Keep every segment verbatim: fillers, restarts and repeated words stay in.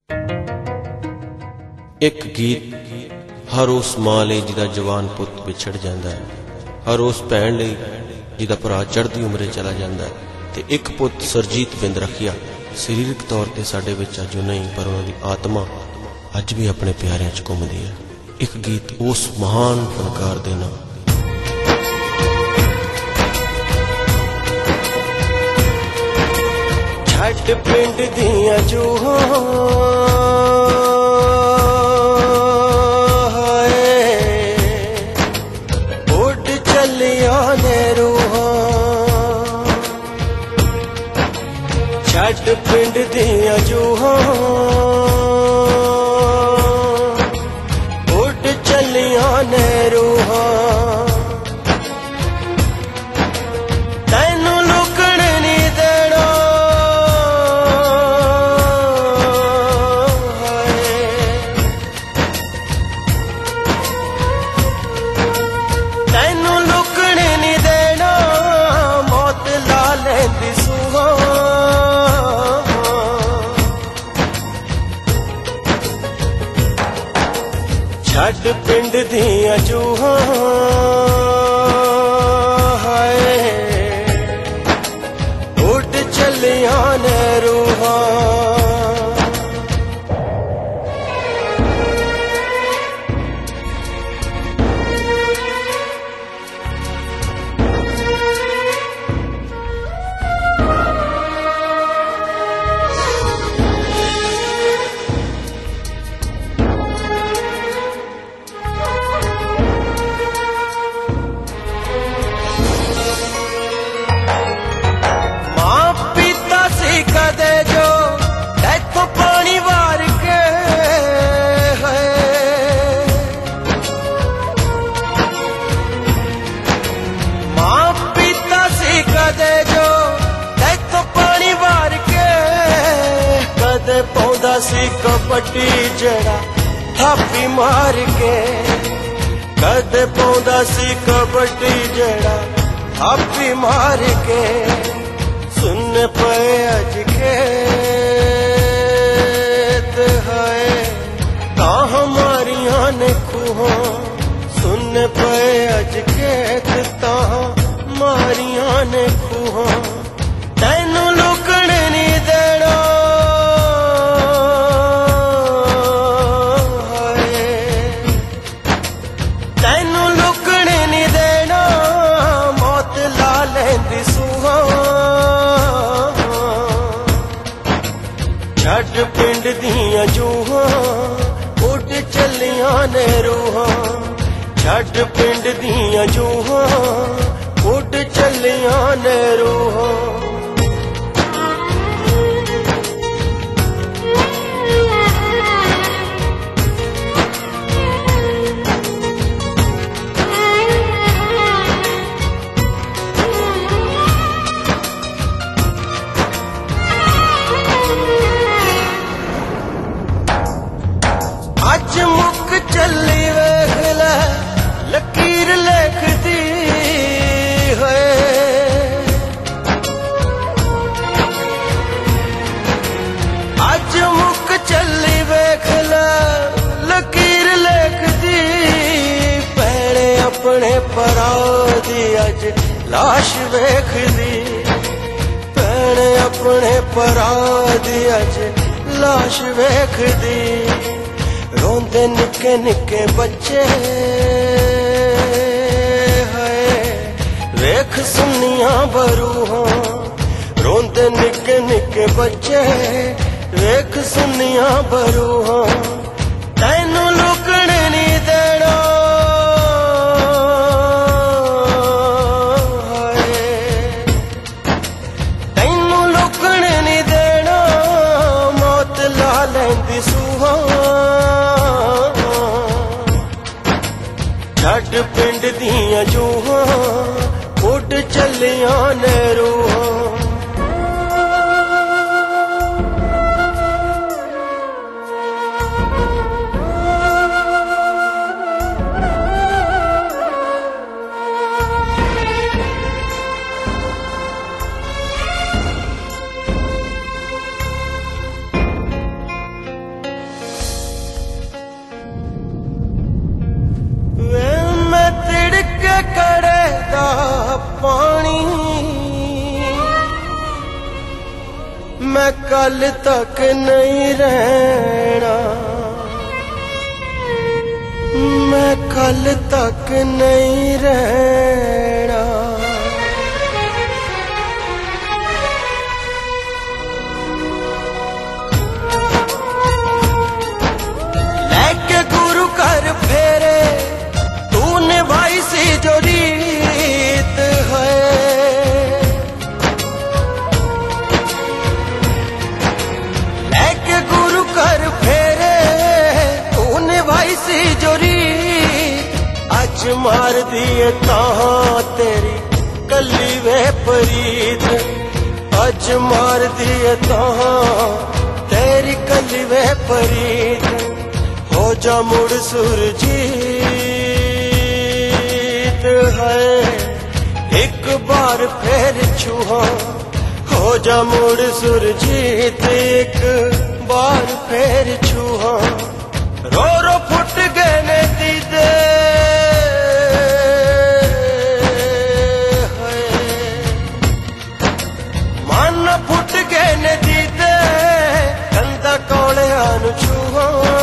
एक गीत हर उस मां लई जिहदा जवान पुत विछड़ जांदा है, हर उस भैन लई जिहदा भरा चढ़दी उमरे चला जांदा है, ते एक पुत सरजीत बिंद रखिया सरीरक तौर पर साडे विच अज नहीं पर उन्हां दी आत्मा अज भी अपने प्यारिਆਂ च घुमदी है। एक गीत उस महान फनकार दे नाम छट पिंड दियां जूहां छट पिंड दियां जूहां उड़ चलियां ने रूहां, तैनू लुकण नहीं देना तैनू लुकण नहीं देना, मौत ला लेंदी सूहां। छट पिंड दियां जूहां हाय उड़ चलियां ने रूहां, कदे जो देखो पानी वार के है, मां पिता सी कदे जो देखो पानी वार के, कदे पौधा सी कपटी जड़ा थापी मार के, कदे पौधा सी कपटी जड़ा थापी मार के, सुन पे अज खेत है ता हमारियां ने खूहां, सुन पे अज खेत ता हमारियां ने खूहां, तैनू लुकण नहीं देना तैनू लुकण नहीं देना, मौत ला लेंदी सूहां। छट पिंड दियां जूहां उड़ चलियां ने रूहां, छट पिंड दियां जूहां उड़ चलियां ने रूहां। अज मुक चली वेख ले लकीर लिखदी है, अज मुक चली वेख ले लकीर लिखदी, भैणे अपने भरा दी अज लाश वेखदी, भैणे अपने भरा दी अज लाश वेखदी, रोंदे निके निके बच्चे है वेख सुनिया बरूहां, रोंदे निके निके बच्चे वेख सुनिया बरूहां, तैनू लुकण नहीं देना तैनू लुकण नहीं देना, मौत ला लेंदी सूहां। छट पिंड दियां जूहां उड़ चलियां ने रूहां, कल तक नहीं रहना, मैं कल तक नहीं रहना। लेके गुरु कर फेरे तूने भाई सी जो रीत है, लेके गुरु कर फेरे तूने भाई सी जो रीत, अज मार दिए तां तेरी कली वे परीत, अज मार दिए तां तेरी कली वे परीत। हो जा मुड़ सुरजीत है एक बार फिर छुहा, हो जा मुड़ सुरजीत एक बार फिर छुहा। रो रो फुट गए ने दीदे मन फुट गए ने दीदे, कंधा कौलिया नु छुहा।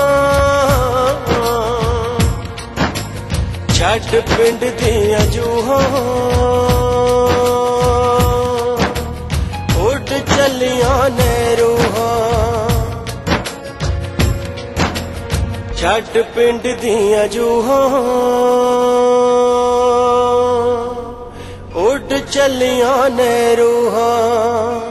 छड़ पिंड दिया जूहां उड़ चलियां ने रूहां, छड़ पिंड दिया जूहां उड़ चलियां ने रूहां।